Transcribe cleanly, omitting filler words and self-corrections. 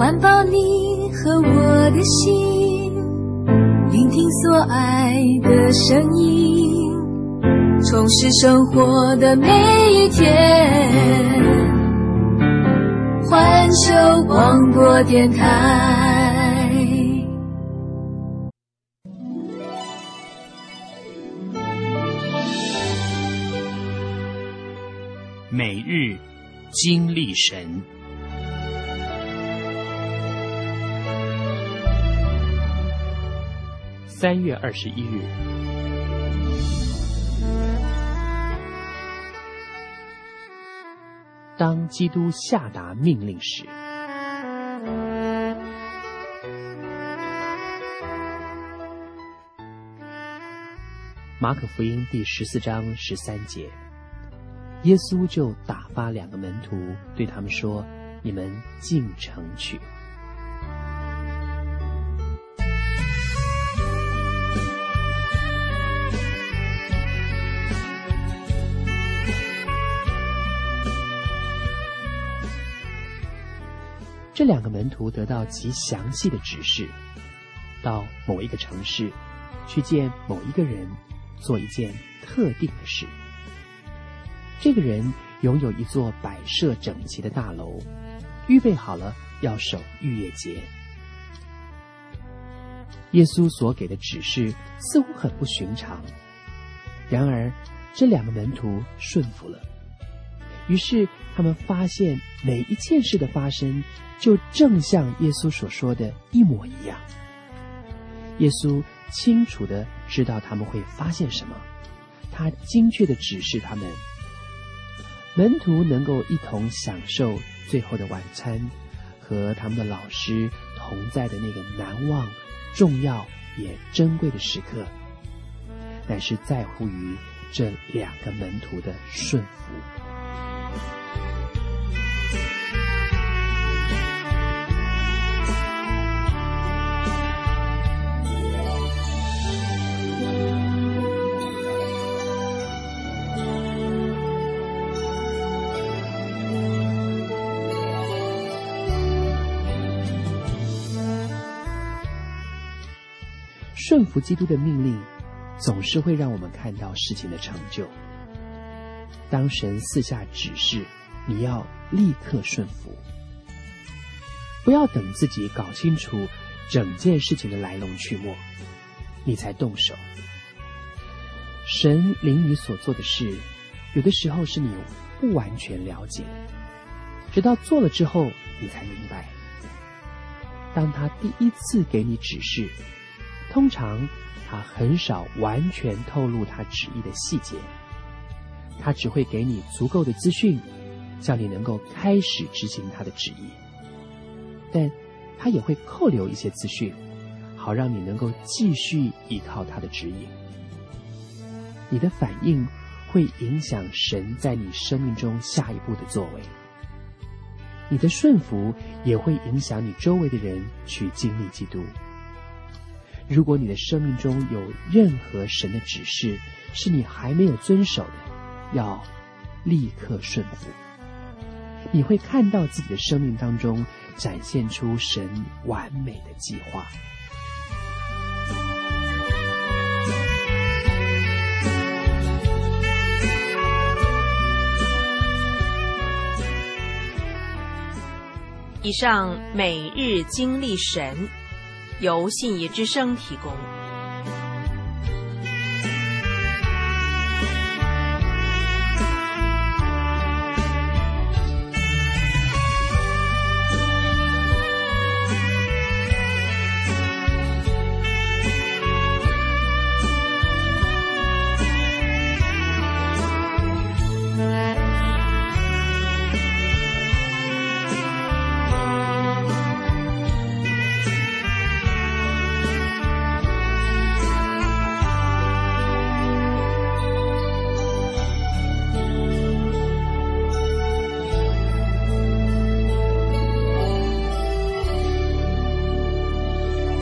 环抱你和我的心，聆听所爱的声音，充实生活的每一天。环球广播电台。 每日经历神。3月21日，当基督下达命令时。马可福音第14章13节，耶稣就打发2个门徒，对他们说：“你们进城去。”这2个门徒得到极详细的指示，到某一个城市去见某一个人，做一件特定的事。这个人拥有一座摆设整齐的大楼，预备好了要守逾越节。耶稣所给的指示似乎很不寻常，然而这2个门徒顺服了，于是他们发现每一件事的发生就正像耶稣所说的一模一样。耶稣清楚地知道他们会发现什么，他精确地指示他们。门徒能够一同享受最后的晚餐，和他们的老师同在的那个难忘、重要也珍贵的时刻，乃是在乎于这2个门徒的顺服。顺服基督的命令，总是会让我们看到事情的成就。当神赐下指示，你要立刻顺服，不要等自己搞清楚整件事情的来龙去脉，你才动手。神领你所做的事，有的时候是你不完全了解的，直到做了之后，你才明白。当他第一次给你指示，通常他很少完全透露他旨意的细节，他只会给你足够的资讯，叫你能够开始执行他的旨意，但他也会扣留一些资讯，好让你能够继续依靠他的指引。你的反应会影响神在你生命中下一步的作为，你的顺服也会影响你周围的人去经历基督。如果你的生命中有任何神的指示是你还没有遵守的，要立刻顺服。你会看到自己的生命当中展现出神完美的计划。 以上每日经历神由信义之声提供。